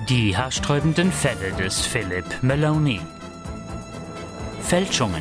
Die haarsträubenden Fälle des Philip Maloney. Fälschungen.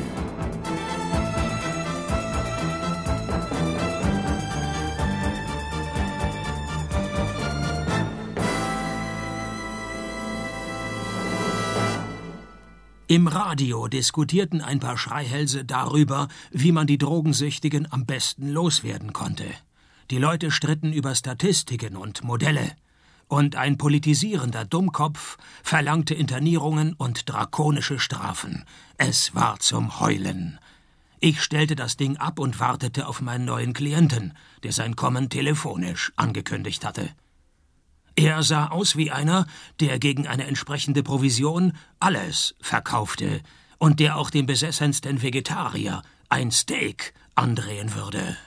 Im Radio diskutierten ein paar Schreihälse darüber, wie man die Drogensüchtigen am besten loswerden konnte. Die Leute stritten über Statistiken und Modelle. Und ein politisierender Dummkopf verlangte Internierungen und drakonische Strafen. Es war zum Heulen. Ich stellte das Ding ab und wartete auf meinen neuen Klienten, der sein Kommen telefonisch angekündigt hatte. Er sah aus wie einer, der gegen eine entsprechende Provision alles verkaufte und der auch dem besessensten Vegetarier ein Steak andrehen würde.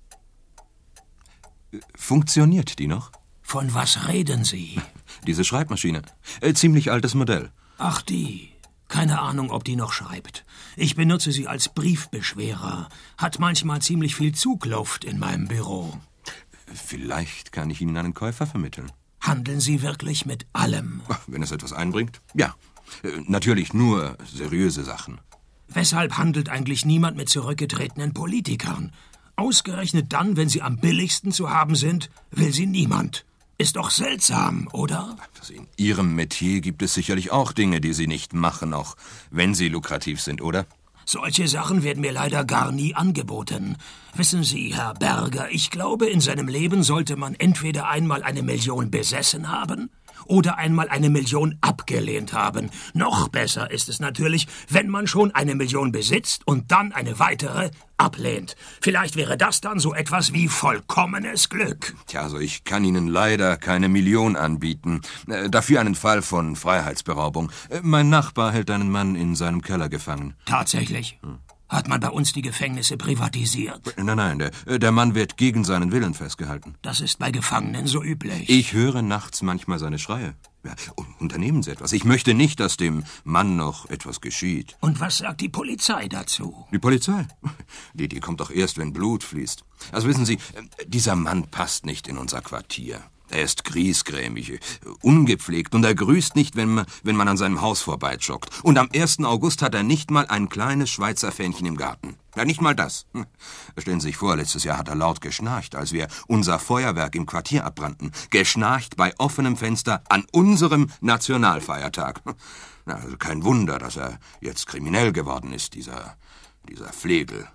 Funktioniert die noch? Von was reden Sie? Diese Schreibmaschine. Ziemlich altes Modell. Ach, die. Keine Ahnung, ob die noch schreibt. Ich benutze sie als Briefbeschwerer. Hat manchmal ziemlich viel Zugluft in meinem Büro. Vielleicht kann ich Ihnen einen Käufer vermitteln. Handeln Sie wirklich mit allem? Wenn es etwas einbringt, ja. Natürlich nur seriöse Sachen. Weshalb handelt eigentlich niemand mit zurückgetretenen Politikern? Ausgerechnet dann, wenn sie am billigsten zu haben sind, will sie niemand. Ist doch seltsam, oder? In Ihrem Metier gibt es sicherlich auch Dinge, die Sie nicht machen, auch wenn sie lukrativ sind, oder? Solche Sachen werden mir leider gar nie angeboten. Wissen Sie, Herr Berger, ich glaube, in seinem Leben sollte man entweder einmal 1 Million besessen haben oder einmal 1 Million abgelehnt haben. Noch besser ist es natürlich, wenn man schon 1 Million besitzt und dann eine weitere ablehnt. Vielleicht wäre das dann so etwas wie vollkommenes Glück. Tja, also ich kann Ihnen leider keine Million anbieten. Dafür einen Fall von Freiheitsberaubung. Mein Nachbar hält einen Mann in seinem Keller gefangen. Tatsächlich? Hat man bei uns die Gefängnisse privatisiert? Nein, der Mann wird gegen seinen Willen festgehalten. Das ist bei Gefangenen so üblich. Ich höre nachts manchmal seine Schreie. Ja, unternehmen Sie etwas. Ich möchte nicht, dass dem Mann noch etwas geschieht. Und was sagt die Polizei dazu? Die Polizei? Die kommt doch erst, wenn Blut fließt. Also wissen Sie, dieser Mann passt nicht in unser Quartier. Er ist griesgrämig, ungepflegt und er grüßt nicht, wenn man an seinem Haus vorbeijoggt. Und am 1. August hat er nicht mal ein kleines Schweizer Fähnchen im Garten. Ja, nicht mal das. Stellen Sie sich vor, letztes Jahr hat er laut geschnarcht, als wir unser Feuerwerk im Quartier abbrannten. Geschnarcht bei offenem Fenster an unserem Nationalfeiertag. Na, also kein Wunder, dass er jetzt kriminell geworden ist, dieser Flegel.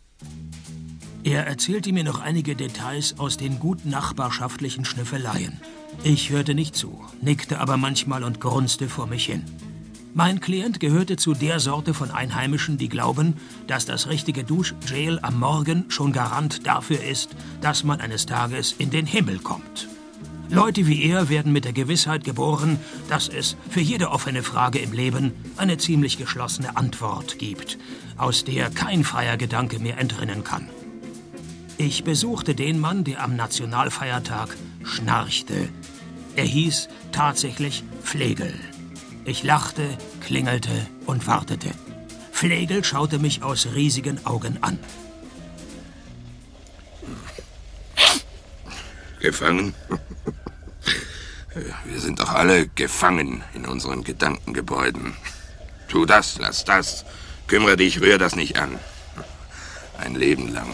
Er erzählte mir noch einige Details aus den gut nachbarschaftlichen Schnüffeleien. Ich hörte nicht zu, nickte aber manchmal und grunzte vor mich hin. Mein Klient gehörte zu der Sorte von Einheimischen, die glauben, dass das richtige Duschgel am Morgen schon Garant dafür ist, dass man eines Tages in den Himmel kommt. Leute wie er werden mit der Gewissheit geboren, dass es für jede offene Frage im Leben eine ziemlich geschlossene Antwort gibt, aus der kein freier Gedanke mehr entrinnen kann. Ich besuchte den Mann, der am Nationalfeiertag schnarchte. Er hieß tatsächlich Flegel. Ich lachte, klingelte und wartete. Flegel schaute mich aus riesigen Augen an. Gefangen? Wir sind doch alle gefangen in unseren Gedankengebäuden. Tu das, lass das. Kümmere dich, rühr das nicht an. Ein Leben lang.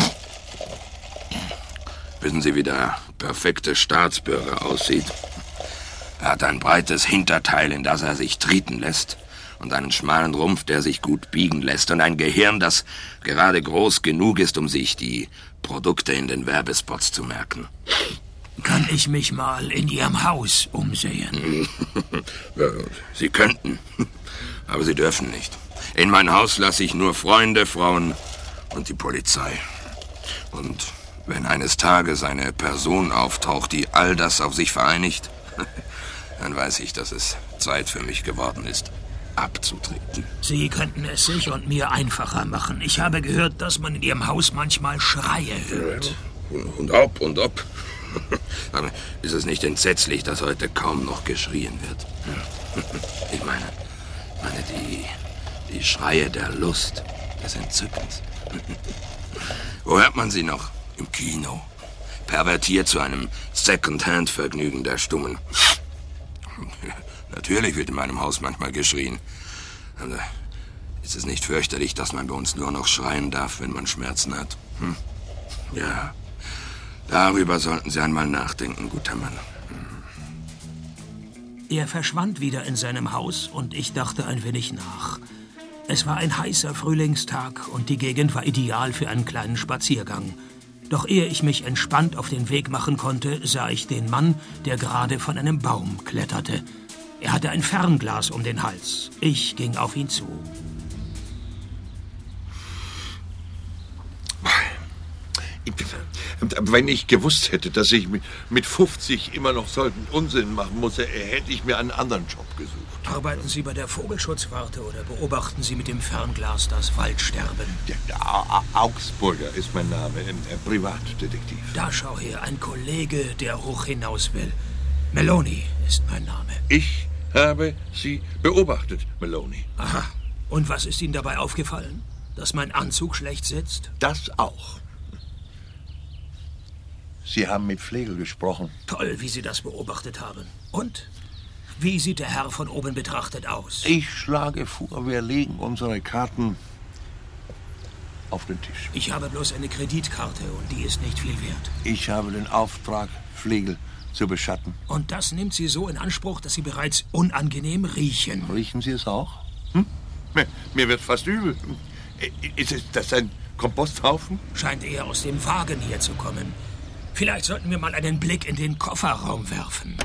Wissen Sie, wie der perfekte Staatsbürger aussieht? Er hat ein breites Hinterteil, in das er sich treten lässt, und einen schmalen Rumpf, der sich gut biegen lässt, und ein Gehirn, das gerade groß genug ist, um sich die Produkte in den Werbespots zu merken. Kann ich mich mal in Ihrem Haus umsehen? Ja, Sie könnten, aber Sie dürfen nicht. In mein Haus lasse ich nur Freunde, Frauen und die Polizei. Und wenn eines Tages eine Person auftaucht, die all das auf sich vereinigt, dann weiß ich, dass es Zeit für mich geworden ist, abzutreten. Sie könnten es sich und mir einfacher machen. Ich habe gehört, dass man in Ihrem Haus manchmal Schreie hört. Und ob. Aber ist es nicht entsetzlich, dass heute kaum noch geschrien wird? Ich meine die Schreie der Lust, des Entzückens. Wo hört man sie noch? Im Kino. Pervertiert zu einem Second-Hand-Vergnügen der Stummen. Natürlich wird in meinem Haus manchmal geschrien. Aber ist es nicht fürchterlich, dass man bei uns nur noch schreien darf, wenn man Schmerzen hat? Ja, darüber sollten Sie einmal nachdenken, guter Mann. Er verschwand wieder in seinem Haus und ich dachte ein wenig nach. Es war ein heißer Frühlingstag und die Gegend war ideal für einen kleinen Spaziergang. Doch ehe ich mich entspannt auf den Weg machen konnte, sah ich den Mann, der gerade von einem Baum kletterte. Er hatte ein Fernglas um den Hals. Ich ging auf ihn zu. Wenn ich gewusst hätte, dass ich mit 50 immer noch solchen Unsinn machen muss, hätte ich mir einen anderen Job gesucht. Arbeiten Sie bei der Vogelschutzwarte oder beobachten Sie mit dem Fernglas das Waldsterben? Augsburger ist mein Name, Privatdetektiv. Da schau her, ein Kollege, der hoch hinaus will. Meloni ist mein Name. Ich habe Sie beobachtet, Meloni. Aha. Und was ist Ihnen dabei aufgefallen? Dass mein Anzug schlecht sitzt? Das auch. Sie haben mit Flegel gesprochen. Toll, wie Sie das beobachtet haben. Und? Wie sieht der Herr von oben betrachtet aus? Ich schlage vor, wir legen unsere Karten auf den Tisch. Ich habe bloß eine Kreditkarte und die ist nicht viel wert. Ich habe den Auftrag, Flegel zu beschatten. Und das nimmt Sie so in Anspruch, dass Sie bereits unangenehm riechen. Riechen Sie es auch? Mir wird fast übel. Ist das ein Komposthaufen? Scheint eher aus dem Wagen hier zu kommen. Vielleicht sollten wir mal einen Blick in den Kofferraum werfen.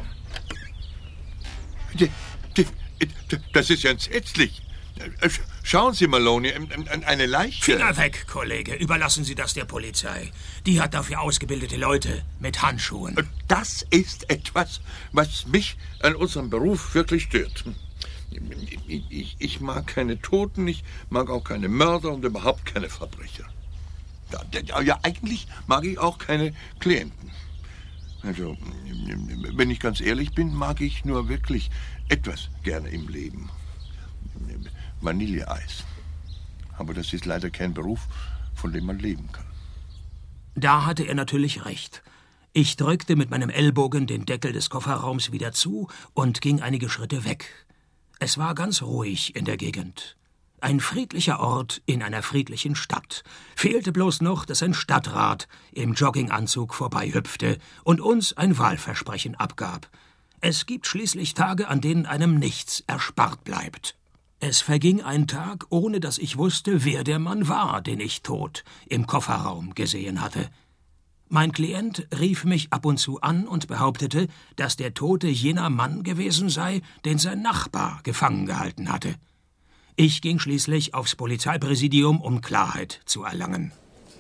Das ist ja entsetzlich. Schauen Sie, Meloni, eine Leiche. Finger weg, Kollege. Überlassen Sie das der Polizei. Die hat dafür ausgebildete Leute mit Handschuhen. Das ist etwas, was mich an unserem Beruf wirklich stört. Ich mag keine Toten, ich mag auch keine Mörder und überhaupt keine Verbrecher. Ja, eigentlich mag ich auch keine Klienten. Also, wenn ich ganz ehrlich bin, mag ich nur wirklich etwas gerne im Leben. Vanilleeis. Aber das ist leider kein Beruf, von dem man leben kann. Da hatte er natürlich recht. Ich drückte mit meinem Ellbogen den Deckel des Kofferraums wieder zu und ging einige Schritte weg. Es war ganz ruhig in der Gegend. Ein friedlicher Ort in einer friedlichen Stadt. Fehlte bloß noch, dass ein Stadtrat im Jogginganzug vorbeihüpfte und uns ein Wahlversprechen abgab. Es gibt schließlich Tage, an denen einem nichts erspart bleibt. Es verging ein Tag, ohne dass ich wusste, wer der Mann war, den ich tot im Kofferraum gesehen hatte. Mein Klient rief mich ab und zu an und behauptete, dass der Tote jener Mann gewesen sei, den sein Nachbar gefangen gehalten hatte. Ich ging schließlich aufs Polizeipräsidium, um Klarheit zu erlangen.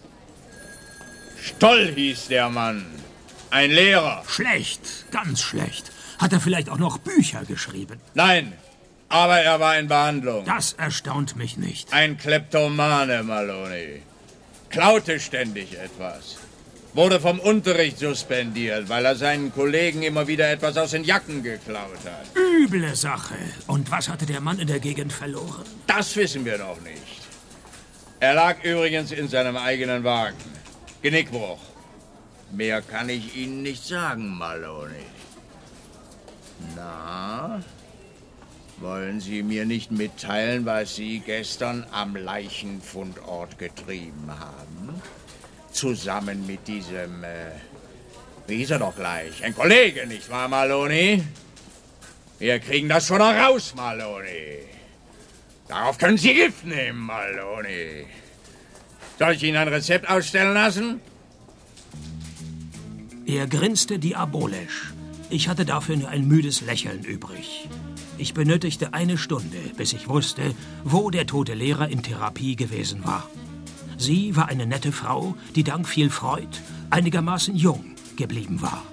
Stoll hieß der Mann. Ein Lehrer. Schlecht, ganz schlecht. Hat er vielleicht auch noch Bücher geschrieben? Nein, aber er war in Behandlung. Das erstaunt mich nicht. Ein Kleptomane, Meloni. Klaute ständig etwas. Wurde vom Unterricht suspendiert, weil er seinen Kollegen immer wieder etwas aus den Jacken geklaut hat. Üble Sache. Und was hatte der Mann in der Gegend verloren? Das wissen wir noch nicht. Er lag übrigens in seinem eigenen Wagen. Genickbruch. Mehr kann ich Ihnen nicht sagen, Meloni. Na, wollen Sie mir nicht mitteilen, was Sie gestern am Leichenfundort getrieben haben? Zusammen mit diesem, wie hieß er doch gleich? Ein Kollege, nicht wahr, Meloni? Wir kriegen das schon noch raus, Meloni. Darauf können Sie Gift nehmen, Meloni. Soll ich Ihnen ein Rezept ausstellen lassen? Er grinste diabolisch. Ich hatte dafür nur ein müdes Lächeln übrig. Ich benötigte 1 Stunde, bis ich wusste, wo der tote Lehrer in Therapie gewesen war. Sie war eine nette Frau, die dank viel Freud einigermaßen jung geblieben war.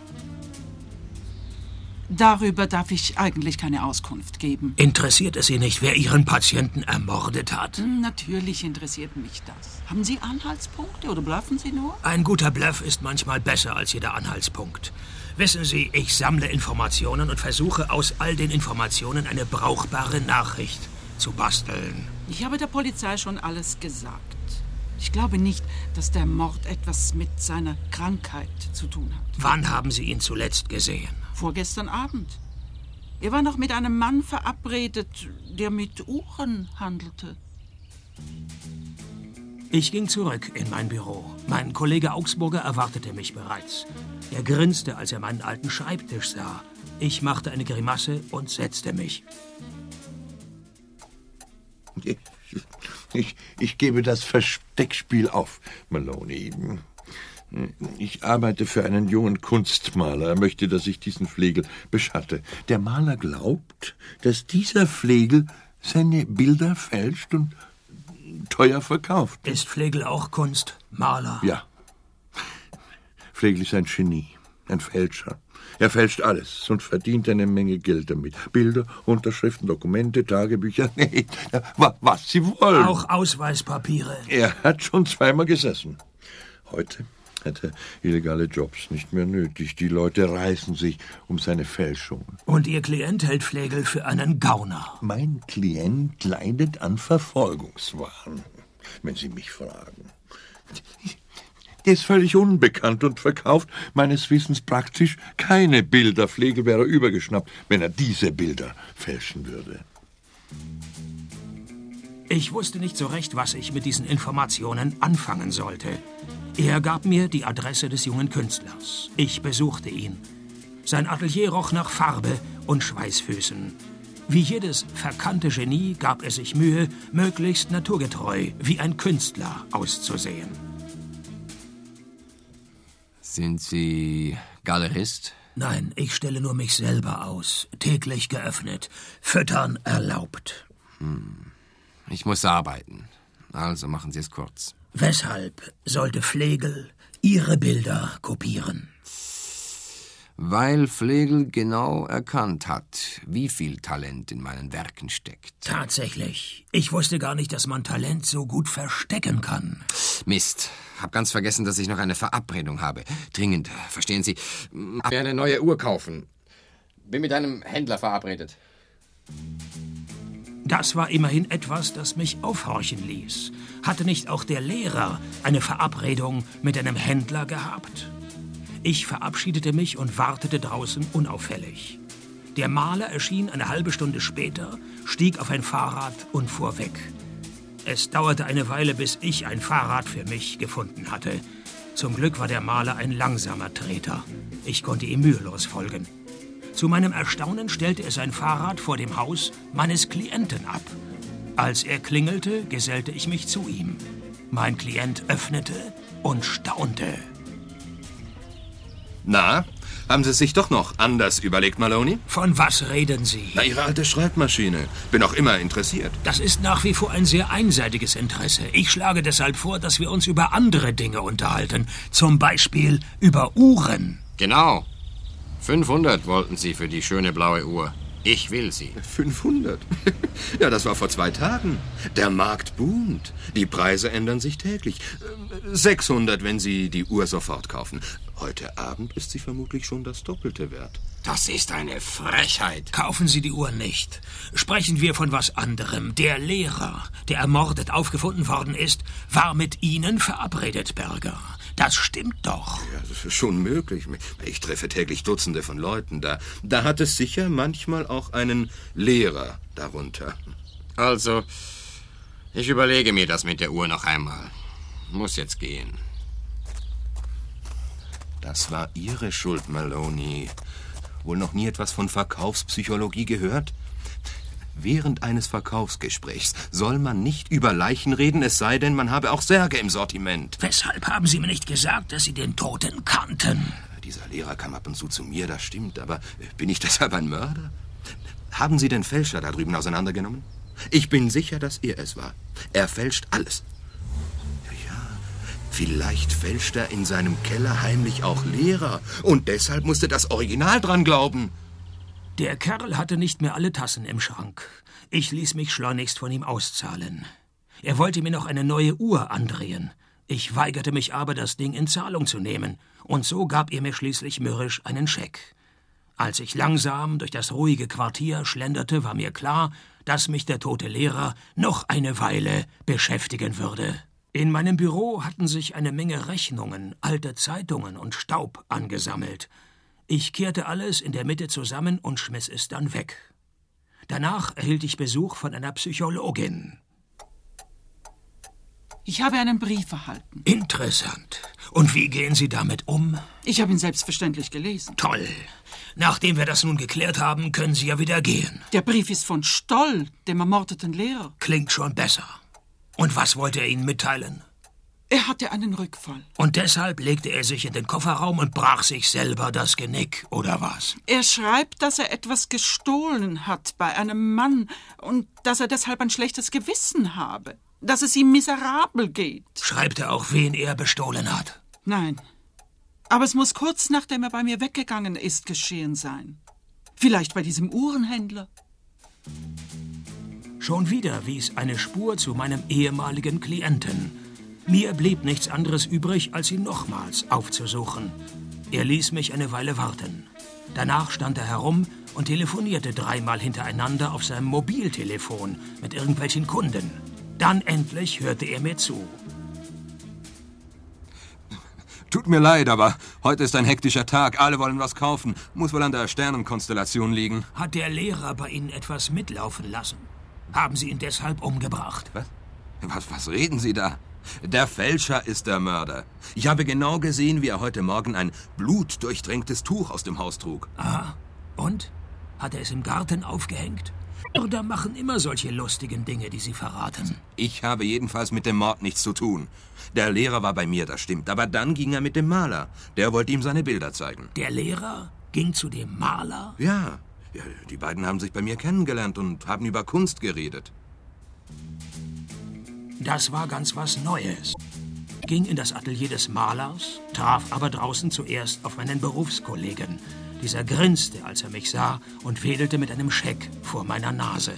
Darüber darf ich eigentlich keine Auskunft geben. Interessiert es Sie nicht, wer Ihren Patienten ermordet hat? Natürlich interessiert mich das. Haben Sie Anhaltspunkte oder bluffen Sie nur? Ein guter Bluff ist manchmal besser als jeder Anhaltspunkt. Wissen Sie, ich sammle Informationen und versuche aus all den Informationen eine brauchbare Nachricht zu basteln. Ich habe der Polizei schon alles gesagt. Ich glaube nicht, dass der Mord etwas mit seiner Krankheit zu tun hat. Wann haben Sie ihn zuletzt gesehen? Vorgestern Abend. Er war noch mit einem Mann verabredet, der mit Uhren handelte. Ich ging zurück in mein Büro. Mein Kollege Augsburger erwartete mich bereits. Er grinste, als er meinen alten Schreibtisch sah. Ich machte eine Grimasse und setzte mich. Ich gebe das Versteckspiel auf, Maloney. Ich arbeite für einen jungen Kunstmaler. Er möchte, dass ich diesen Flegel beschatte. Der Maler glaubt, dass dieser Flegel seine Bilder fälscht und teuer verkauft. Ist Flegel auch Kunst? Maler? Ja. Flegel ist ein Genie, ein Fälscher. Er fälscht alles und verdient eine Menge Geld damit. Bilder, Unterschriften, Dokumente, Tagebücher. Nee, was Sie wollen. Auch Ausweispapiere. Er hat schon zweimal gesessen. Heute hat er illegale Jobs nicht mehr nötig. Die Leute reißen sich um seine Fälschungen. Und Ihr Klient hält Flegel für einen Gauner. Mein Klient leidet an Verfolgungswahn, wenn Sie mich fragen. Der ist völlig unbekannt und verkauft meines Wissens praktisch keine Bilder. Flegel wäre übergeschnappt, wenn er diese Bilder fälschen würde. Ich wusste nicht so recht, was ich mit diesen Informationen anfangen sollte. Er gab mir die Adresse des jungen Künstlers. Ich besuchte ihn. Sein Atelier roch nach Farbe und Schweißfüßen. Wie jedes verkannte Genie gab er sich Mühe, möglichst naturgetreu wie ein Künstler auszusehen. Sind Sie Galerist? Nein, ich stelle nur mich selber aus. Täglich geöffnet. Füttern erlaubt. Ich muss arbeiten. Also machen Sie es kurz. Weshalb sollte Flegel Ihre Bilder kopieren? Weil Flegel genau erkannt hat, wie viel Talent in meinen Werken steckt. Tatsächlich. Ich wusste gar nicht, dass man Talent so gut verstecken kann. Mist. Hab ganz vergessen, dass ich noch eine Verabredung habe. Dringend. Verstehen Sie? Ich will eine neue Uhr kaufen. Bin mit einem Händler verabredet. Das war immerhin etwas, das mich aufhorchen ließ. Hatte nicht auch der Lehrer eine Verabredung mit einem Händler gehabt? Ich verabschiedete mich und wartete draußen unauffällig. Der Maler erschien eine halbe Stunde später, stieg auf ein Fahrrad und fuhr weg. Es dauerte eine Weile, bis ich ein Fahrrad für mich gefunden hatte. Zum Glück war der Maler ein langsamer Treter. Ich konnte ihm mühelos folgen. Zu meinem Erstaunen stellte er sein Fahrrad vor dem Haus meines Klienten ab. Als er klingelte, gesellte ich mich zu ihm. Mein Klient öffnete und staunte. Na, haben Sie es sich doch noch anders überlegt, Maloney? Von was reden Sie? Na, Ihre alte Schreibmaschine. Bin auch immer interessiert. Das ist nach wie vor ein sehr einseitiges Interesse. Ich schlage deshalb vor, dass wir uns über andere Dinge unterhalten. Zum Beispiel über Uhren. Genau. 500 wollten Sie für die schöne blaue Uhr. Ich will sie. 500? Ja, das war vor 2 Tagen. Der Markt boomt. Die Preise ändern sich täglich. 600, wenn Sie die Uhr sofort kaufen. Heute Abend ist sie vermutlich schon das Doppelte wert. Das ist eine Frechheit. Kaufen Sie die Uhr nicht. Sprechen wir von was anderem. Der Lehrer, der ermordet aufgefunden worden ist, war mit Ihnen verabredet, Berger. Das stimmt doch. Ja, das ist schon möglich. Ich treffe täglich Dutzende von Leuten. Da hat es sicher manchmal auch einen Lehrer darunter. Also, ich überlege mir das mit der Uhr noch einmal. Muss jetzt gehen. Das war Ihre Schuld, Maloney. Wohl noch nie etwas von Verkaufspsychologie gehört? Während eines Verkaufsgesprächs soll man nicht über Leichen reden, es sei denn, man habe auch Särge im Sortiment. Weshalb haben Sie mir nicht gesagt, dass Sie den Toten kannten? Dieser Lehrer kam ab und zu mir, das stimmt, aber bin ich deshalb ein Mörder? Haben Sie den Fälscher da drüben auseinandergenommen? Ich bin sicher, dass er es war. Er fälscht alles. Vielleicht fälscht er in seinem Keller heimlich auch Lehrer. Und deshalb musste das Original dran glauben. Der Kerl hatte nicht mehr alle Tassen im Schrank. Ich ließ mich schleunigst von ihm auszahlen. Er wollte mir noch eine neue Uhr andrehen. Ich weigerte mich aber, das Ding in Zahlung zu nehmen. Und so gab er mir schließlich mürrisch einen Scheck. Als ich langsam durch das ruhige Quartier schlenderte, war mir klar, dass mich der tote Lehrer noch eine Weile beschäftigen würde. In meinem Büro hatten sich eine Menge Rechnungen, alte Zeitungen und Staub angesammelt. Ich kehrte alles in der Mitte zusammen und schmiss es dann weg. Danach erhielt ich Besuch von einer Psychologin. Ich habe einen Brief erhalten. Interessant. Und wie gehen Sie damit um? Ich habe ihn selbstverständlich gelesen. Toll. Nachdem wir das nun geklärt haben, können Sie ja wieder gehen. Der Brief ist von Stoll, dem ermordeten Lehrer. Klingt schon besser. Und was wollte er Ihnen mitteilen? Er hatte einen Rückfall. Und deshalb legte er sich in den Kofferraum und brach sich selber das Genick, oder was? Er schreibt, dass er etwas gestohlen hat bei einem Mann und dass er deshalb ein schlechtes Gewissen habe. Dass es ihm miserabel geht. Schreibt er auch, wen er bestohlen hat? Nein. Aber es muss kurz nachdem er bei mir weggegangen ist, geschehen sein. Vielleicht bei diesem Uhrenhändler. Schon wieder wies eine Spur zu meinem ehemaligen Klienten. Mir blieb nichts anderes übrig, als ihn nochmals aufzusuchen. Er ließ mich eine Weile warten. Danach stand er herum und telefonierte 3-mal hintereinander auf seinem Mobiltelefon mit irgendwelchen Kunden. Dann endlich hörte er mir zu. Tut mir leid, aber heute ist ein hektischer Tag. Alle wollen was kaufen. Muss wohl an der Sternenkonstellation liegen. Hat der Lehrer bei Ihnen etwas mitlaufen lassen? Haben Sie ihn deshalb umgebracht? Was reden Sie da? Der Fälscher ist der Mörder. Ich habe genau gesehen, wie er heute Morgen ein blutdurchtränktes Tuch aus dem Haus trug. Ah, und? Hat er es im Garten aufgehängt? Oder machen immer solche lustigen Dinge, die Sie verraten? Ich habe jedenfalls mit dem Mord nichts zu tun. Der Lehrer war bei mir, das stimmt. Aber dann ging er mit dem Maler. Der wollte ihm seine Bilder zeigen. Der Lehrer ging zu dem Maler? Ja, die beiden haben sich bei mir kennengelernt und haben über Kunst geredet. Das war ganz was Neues. Ich ging in das Atelier des Malers, traf aber draußen zuerst auf meinen Berufskollegen. Dieser grinste, als er mich sah, und wedelte mit einem Scheck vor meiner Nase.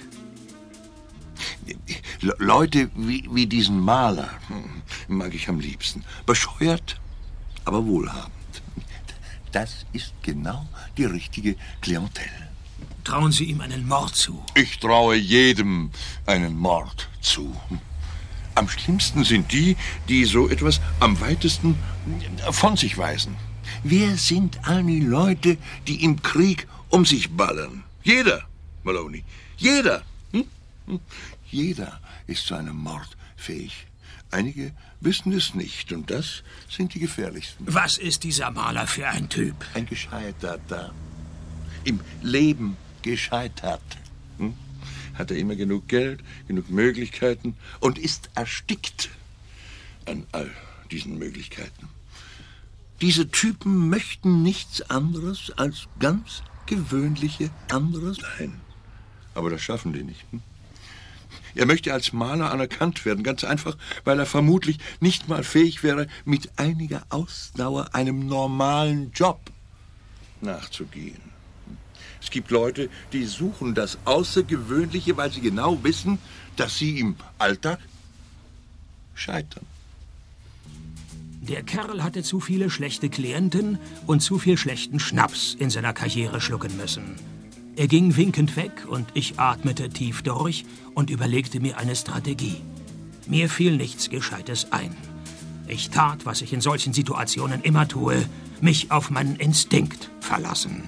Leute wie diesen Maler mag ich am liebsten. Bescheuert, aber wohlhabend. Das ist genau die richtige Klientel. Trauen Sie ihm einen Mord zu? Ich traue jedem einen Mord zu. Am schlimmsten sind die, die so etwas am weitesten von sich weisen. Wer sind all die Leute, die im Krieg um sich ballern? Jeder, Maloney, jeder. Jeder ist zu einem Mord fähig. Einige wissen es nicht, und das sind die gefährlichsten. Was ist dieser Maler für ein Typ? Ein Gescheiterter. Im Leben gescheitert. Hat er immer genug Geld, genug Möglichkeiten und ist erstickt an all diesen Möglichkeiten. Diese Typen möchten nichts anderes als ganz gewöhnliche andere sein. Aber das schaffen die nicht. Er möchte als Maler anerkannt werden, ganz einfach, weil er vermutlich nicht mal fähig wäre, mit einiger Ausdauer einem normalen Job nachzugehen. Es gibt Leute, die suchen das Außergewöhnliche, weil sie genau wissen, dass sie im Alltag scheitern. Der Kerl hatte zu viele schlechte Klienten und zu viel schlechten Schnaps in seiner Karriere schlucken müssen. Er ging winkend weg und ich atmete tief durch und überlegte mir eine Strategie. Mir fiel nichts Gescheites ein. Ich tat, was ich in solchen Situationen immer tue, mich auf meinen Instinkt verlassen.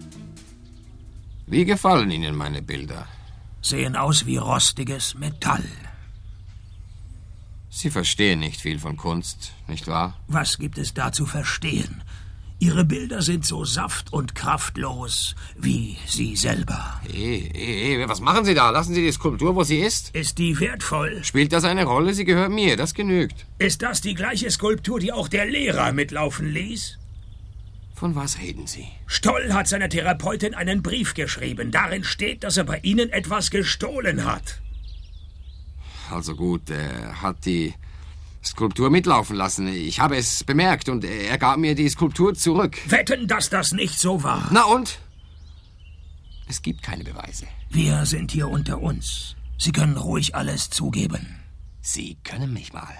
Wie gefallen Ihnen meine Bilder? Sehen aus wie rostiges Metall. Sie verstehen nicht viel von Kunst, nicht wahr? Was gibt es da zu verstehen? Ihre Bilder sind so saft- und kraftlos wie Sie selber. Was machen Sie da? Lassen Sie die Skulptur, wo sie ist? Ist die wertvoll? Spielt das eine Rolle? Sie gehört mir, das genügt. Ist das die gleiche Skulptur, die auch der Lehrer mitlaufen ließ? Von was reden Sie? Stoll hat seiner Therapeutin einen Brief geschrieben. Darin steht, dass er bei Ihnen etwas gestohlen hat. Also gut, er hat die Skulptur mitlaufen lassen. Ich habe es bemerkt und er gab mir die Skulptur zurück. Wetten, dass das nicht so war. Na und? Es gibt keine Beweise. Wir sind hier unter uns. Sie können ruhig alles zugeben. Sie können mich mal.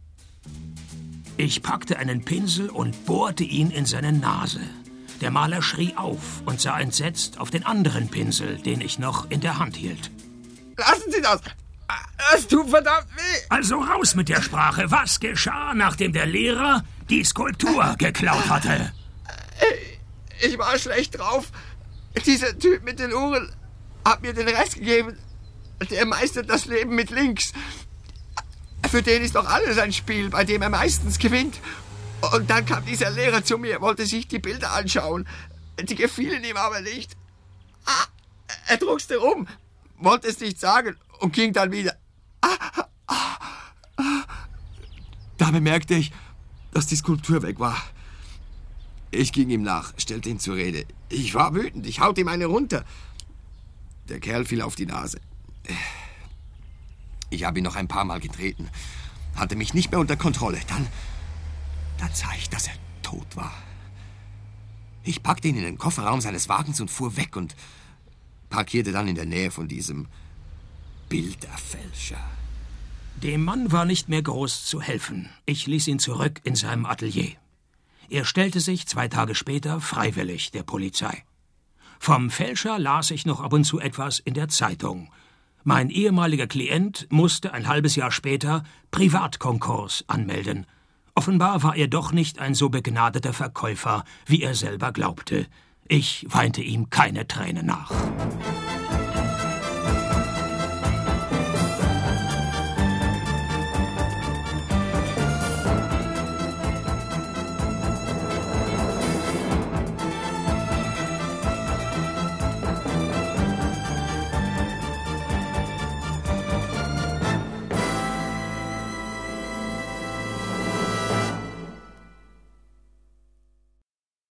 Ich packte einen Pinsel und bohrte ihn in seine Nase. Der Maler schrie auf und sah entsetzt auf den anderen Pinsel, den ich noch in der Hand hielt. Lassen Sie das! Es tut verdammt weh! Also raus mit der Sprache. Was geschah, nachdem der Lehrer die Skulptur geklaut hatte? Ich war schlecht drauf. Dieser Typ mit den Uhren hat mir den Rest gegeben. Der meistert das Leben mit links. Für den ist doch alles ein Spiel, bei dem er meistens gewinnt. Und dann kam dieser Lehrer zu mir, wollte sich die Bilder anschauen. Die gefielen ihm aber nicht. Er druckste rum, wollte es nicht sagen und ging dann wieder. Da bemerkte ich, dass die Skulptur weg war. Ich ging ihm nach, stellte ihn zur Rede. Ich war wütend, ich haute ihm eine runter. Der Kerl fiel auf die Nase. Ich habe ihn noch ein paar Mal getreten, hatte mich nicht mehr unter Kontrolle. Dann sah ich, dass er tot war. Ich packte ihn in den Kofferraum seines Wagens und fuhr weg und parkierte dann in der Nähe von diesem Bilderfälscher. Dem Mann war nicht mehr groß zu helfen. Ich ließ ihn zurück in seinem Atelier. Er stellte sich 2 Tage später freiwillig der Polizei. Vom Fälscher las ich noch ab und zu etwas in der Zeitung. Mein ehemaliger Klient musste ein halbes Jahr später Privatkonkurs anmelden. Offenbar war er doch nicht ein so begnadeter Verkäufer, wie er selber glaubte. Ich weinte ihm keine Träne nach.